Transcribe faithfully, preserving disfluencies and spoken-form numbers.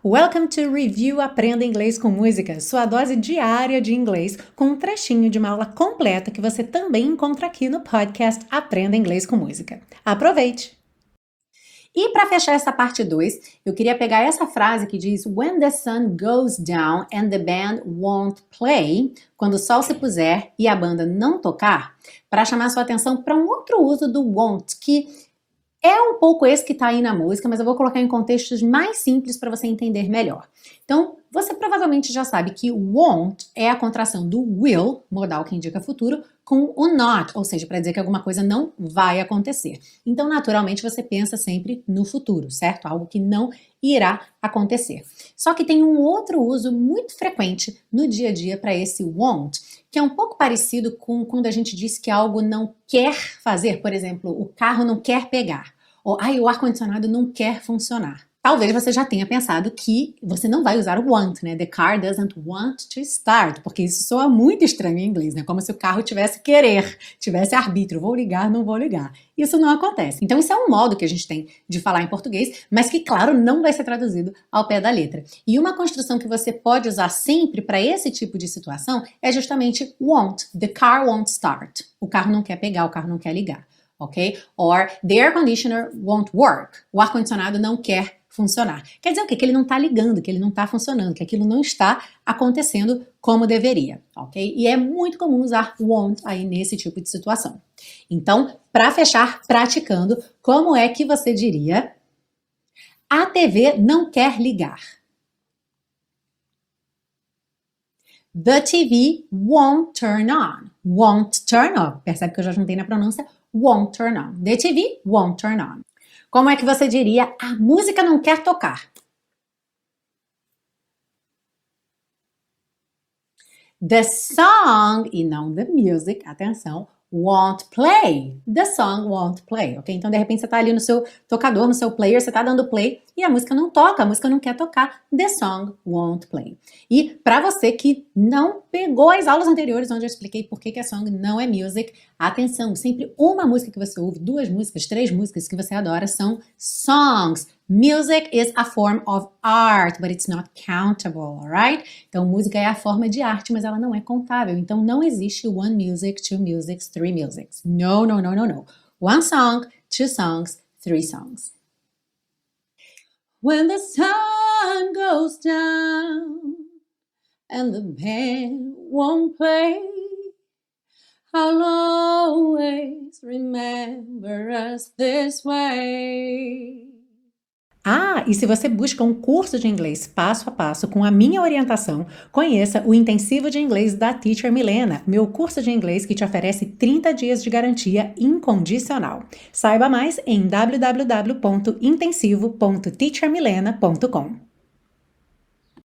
Welcome to Review Aprenda Inglês com Música, sua dose diária de inglês com um trechinho de uma aula completa que você também encontra aqui no podcast Aprenda Inglês com Música. Aproveite! E para fechar essa parte dois, eu queria pegar essa frase que diz When the sun goes down and the band won't play, quando o sol se puser e a banda não tocar, para chamar sua atenção para um outro uso do won't, que é um pouco esse que está aí na música, mas eu vou colocar em contextos mais simples para você entender melhor. Então, você provavelmente já sabe que won't é a contração do will, modal que indica futuro, com o not, ou seja, para dizer que alguma coisa não vai acontecer. Então, naturalmente, você pensa sempre no futuro, certo? Algo que não irá acontecer. Só que tem um outro uso muito frequente no dia a dia para esse won't, que é um pouco parecido com quando a gente diz que algo não quer fazer. Por exemplo, o carro não quer pegar. Ou, ai, o ar-condicionado não quer funcionar. Talvez você já tenha pensado que você não vai usar o want, né? The car doesn't want to start, porque isso soa muito estranho em inglês, né? Como se o carro tivesse querer, tivesse arbítrio, vou ligar, não vou ligar. Isso não acontece. Então isso é um modo que a gente tem de falar em português, mas que, claro, não vai ser traduzido ao pé da letra. E uma construção que você pode usar sempre para esse tipo de situação é justamente won't. The car won't start. O carro não quer pegar, o carro não quer ligar, ok? Or the air conditioner won't work. O ar-condicionado não quer funcionar. Quer dizer o quê? Que ele não está ligando, que ele não está funcionando, que aquilo não está acontecendo como deveria, ok? E é muito comum usar won't aí nesse tipo de situação. Então, para fechar praticando, como é que você diria a T V não quer ligar? The T V won't turn on. Won't turn on. Percebe que eu já juntei na pronúncia? Won't turn on. The T V won't turn on. Como é que você diria, a música não quer tocar? The song, e não the music, atenção, won't play. The song won't play, ok? Então, de repente, você está ali no seu tocador, no seu player, você está dando play e a música não toca, a música não quer tocar. The song won't play. E para você que não pegou as aulas anteriores, onde eu expliquei por que que a song não é music, atenção, sempre uma música que você ouve, duas músicas, três músicas que você adora são songs. Music is a form of art, but it's not countable, alright? Então, música é a forma de arte, mas ela não é contável. Então, não existe one music, two musics, three musics. No, no, no, no, no. One song, two songs, three songs. When the sun goes down and the band won't play, I'll always remember us this way. Ah, e se você busca um curso de inglês passo a passo com a minha orientação, conheça o Intensivo de Inglês da Teacher Milena, meu curso de inglês que te oferece trinta dias de garantia incondicional. Saiba mais em w w w ponto intensivo ponto teacher milena ponto com.